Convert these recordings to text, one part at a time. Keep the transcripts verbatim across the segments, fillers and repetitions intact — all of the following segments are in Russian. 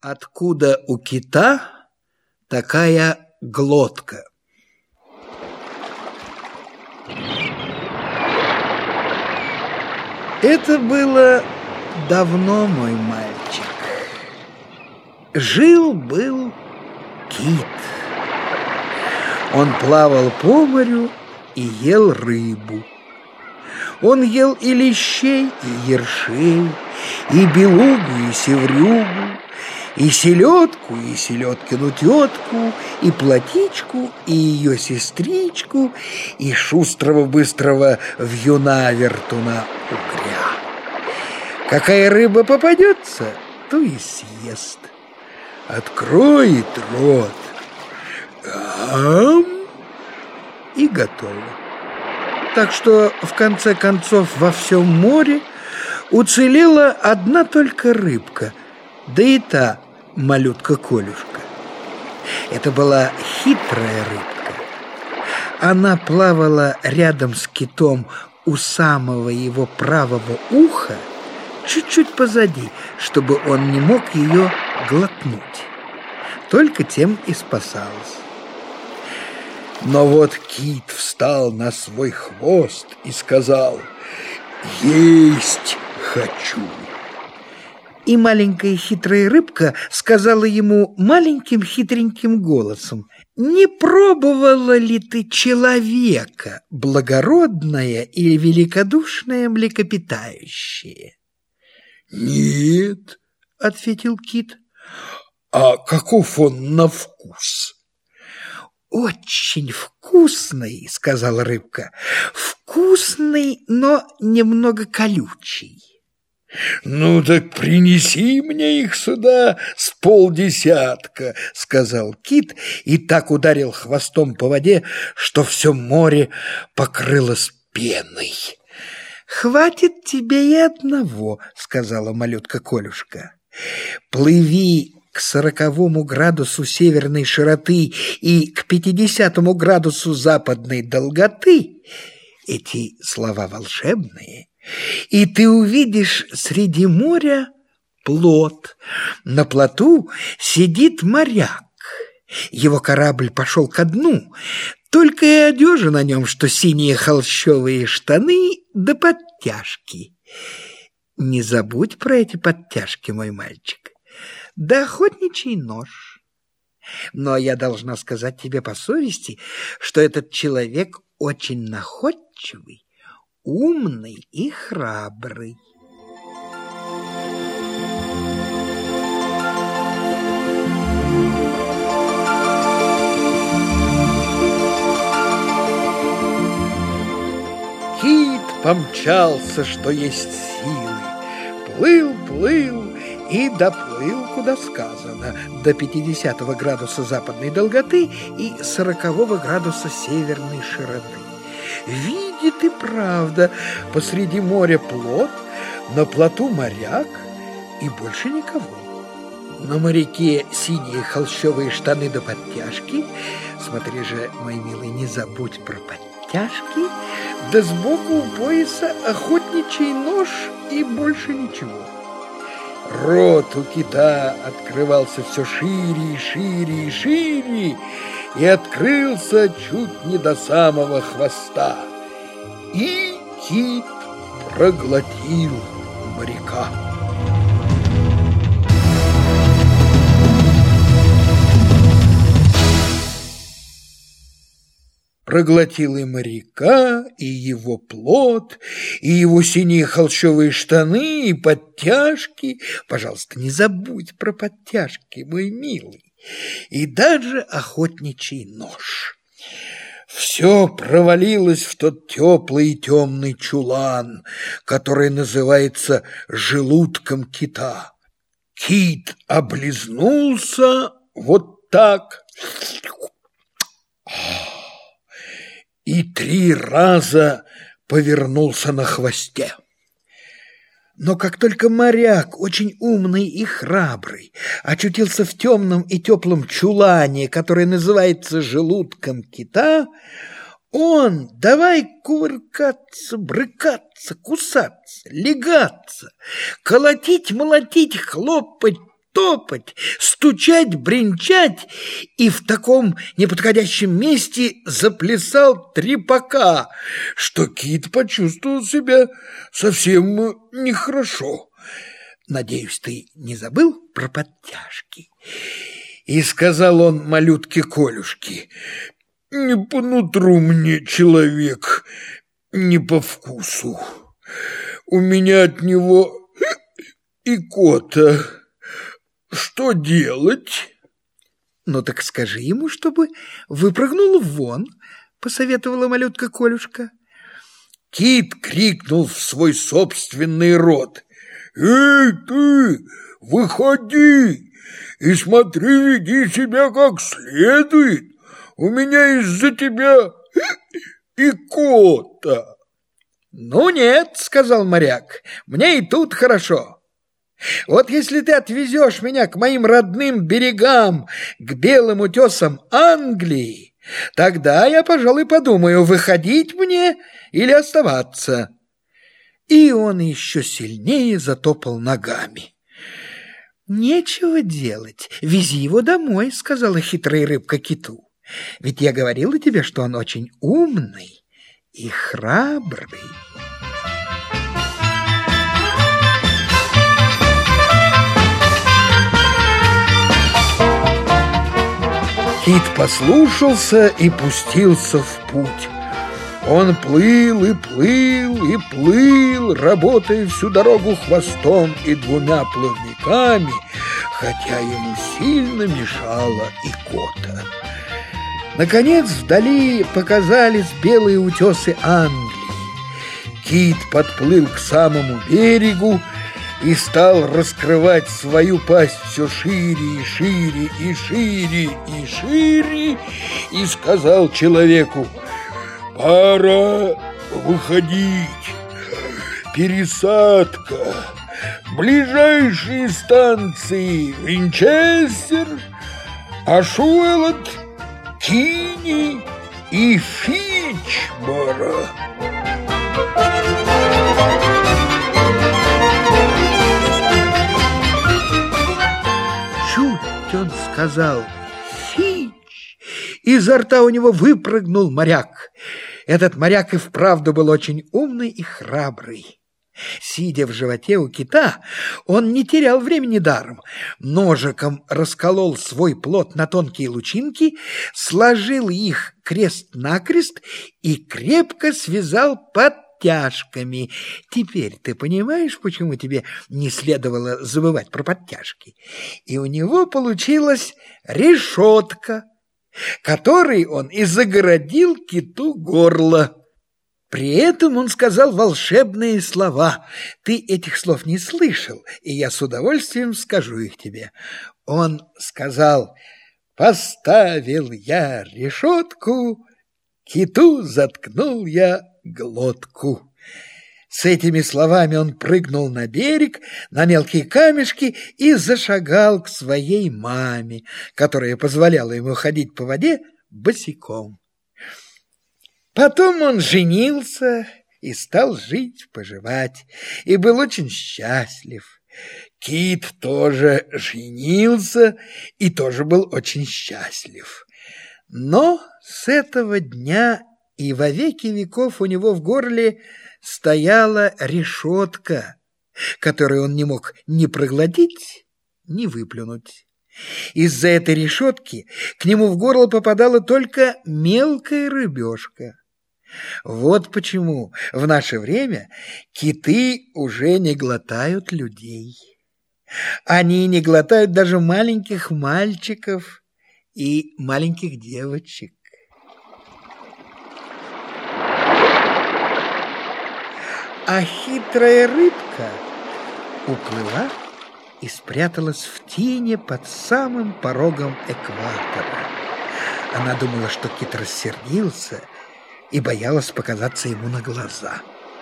Откуда у кита такая глотка? Это было давно, мой мальчик. Жил-был кит. Он плавал по морю и ел рыбу. Он ел и лещей, и ершей, и белугу, и севрюгу, и селедку, и селедкину тетку, и плотичку, и ее сестричку, и шустрого быстрого вьюна-вертуна угря. Какая рыба попадется, то и съест. Откроет рот, ам, и готово. Так что, в конце концов, во всем море уцелела одна только рыбка, да и та малютка-колюшка. Это была хитрая рыбка. Она плавала рядом с китом у самого его правого уха, чуть-чуть позади, чтобы он не мог ее глотнуть. Только тем и спасалась. Но вот кит встал на свой хвост и сказал: «Есть хочу». И маленькая хитрая рыбка сказала ему маленьким хитреньким голосом: «Не пробовала ли ты человека, благородное или великодушное млекопитающее?» «Нет», — ответил кит. «А каков он на вкус?» «Очень вкусный», — сказала рыбка. «Вкусный, но немного колючий». «Ну так принеси мне их сюда с полдесятка», — сказал кит и так ударил хвостом по воде, что все море покрылось пеной. «Хватит тебе и одного», — сказала малютка-колюшка. «Плыви к сороковому градусу северной широты и к пятидесятому градусу западной долготы». Эти слова волшебные. И ты увидишь среди моря плот. На плоту сидит моряк. Его корабль пошел ко дну. Только и одежа на нем, что синие холщовые штаны да подтяжки. Не забудь про эти подтяжки, мой мальчик. Да охотничий нож. Но я должна сказать тебе по совести, что этот человек очень находчивый, умный и храбрый. Кит помчался, что есть силы, плыл, плыл и доплыл, куда сказано, до пятидесятого градуса западной долготы и сорокового градуса северной широты. Видит и правда, посреди моря плот, на плоту моряк и больше никого. На моряке синие холщовые штаны до подтяжки. Смотри же, мой милый, не забудь про подтяжки. Да сбоку у пояса охотничий нож и больше ничего. Рот у кита открывался все шире и шире и шире, и открылся чуть не до самого хвоста. И кит проглотил моряка. Проглотил и моряка, и его плот, и его синие холщовые штаны, и подтяжки. Пожалуйста, не забудь про подтяжки, мой милый. И даже охотничий нож. Все провалилось в тот теплый и темный чулан, который называется желудком кита. Кит облизнулся вот так и три раза повернулся на хвосте. Но как только моряк, очень умный и храбрый, очутился в темном и теплом чулане, который называется желудком кита, он давай кувыркаться, брыкаться, кусаться, легаться, колотить, молотить, хлопать, топать, стучать, бренчать, и в таком неподходящем месте заплясал трепака, что кит почувствовал себя совсем нехорошо. «Надеюсь, ты не забыл про подтяжки?» И сказал он малютке Колюшке: «Не по нутру мне человек, не по вкусу. У меня от него икота. Что делать?» «Ну так скажи ему, чтобы выпрыгнул вон», — посоветовала малютка Колюшка. Кит крикнул в свой собственный рот: «Эй, ты, выходи и смотри, веди себя как следует. У меня из-за тебя икота». «Ну нет, — сказал моряк, — мне и тут хорошо. Вот если ты отвезешь меня к моим родным берегам, к белым утесам Англии, тогда я, пожалуй, подумаю, выходить мне или оставаться». И он еще сильнее затопал ногами. «Нечего делать, вези его домой, — сказала хитрая рыбка киту. Ведь я говорила тебе, что он очень умный и храбрый». Кит послушался и пустился в путь. Он плыл и плыл и плыл, работая всю дорогу хвостом и двумя плавниками, хотя ему сильно мешала икота. Наконец вдали показались белые утесы Англии. Кит подплыл к самому берегу и стал раскрывать свою пасть все шире и шире и шире и шире и сказал человеку: «Пора выходить. Пересадка. Ближайшие станции Винчестер, Ашуэлот, Кини и Фичборо». Чуть он сказал «Фич», изо рта у него выпрыгнул моряк. Этот моряк и вправду был очень умный и храбрый. Сидя в животе у кита, он не терял времени даром. Ножиком расколол свой плод на тонкие лучинки, сложил их крест-накрест и крепко связал подтяжками. Теперь ты понимаешь, почему тебе не следовало забывать про подтяжки? И у него получилась решетка, которой он и загородил киту горло. При этом он сказал волшебные слова. Ты этих слов не слышал, и я с удовольствием скажу их тебе. Он сказал: «Поставил я решетку, киту заткнул я глотку». С этими словами он прыгнул на берег, на мелкие камешки и зашагал к своей маме, которая позволяла ему ходить по воде босиком. Потом он женился и стал жить-поживать, и был очень счастлив. Кит тоже женился и тоже был очень счастлив. Но с этого дня и во веки веков у него в горле стояла решетка, которую он не мог ни проглотить, ни выплюнуть. Из-за этой решетки к нему в горло попадала только мелкая рыбешка. Вот почему в наше время киты уже не глотают людей. Они не глотают даже маленьких мальчиков и маленьких девочек. А хитрая рыбка уплыла и спряталась в тине под самым порогом экватора. Она думала, что кит рассердился, и боялась показаться ему на глаза.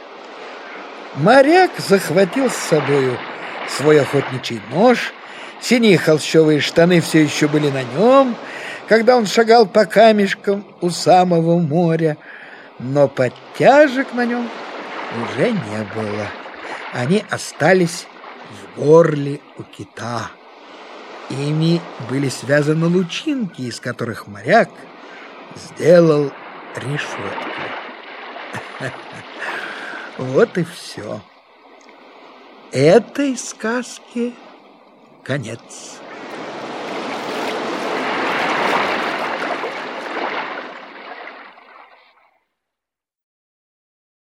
Моряк захватил с собою свой охотничий нож, синие холщовые штаны все еще были на нем, когда он шагал по камешкам у самого моря, но подтяжек на нем уже не было. Они остались в горле у кита. Ими были связаны лучинки, из которых моряк сделал решетку. Вот и все. Этой сказке конец.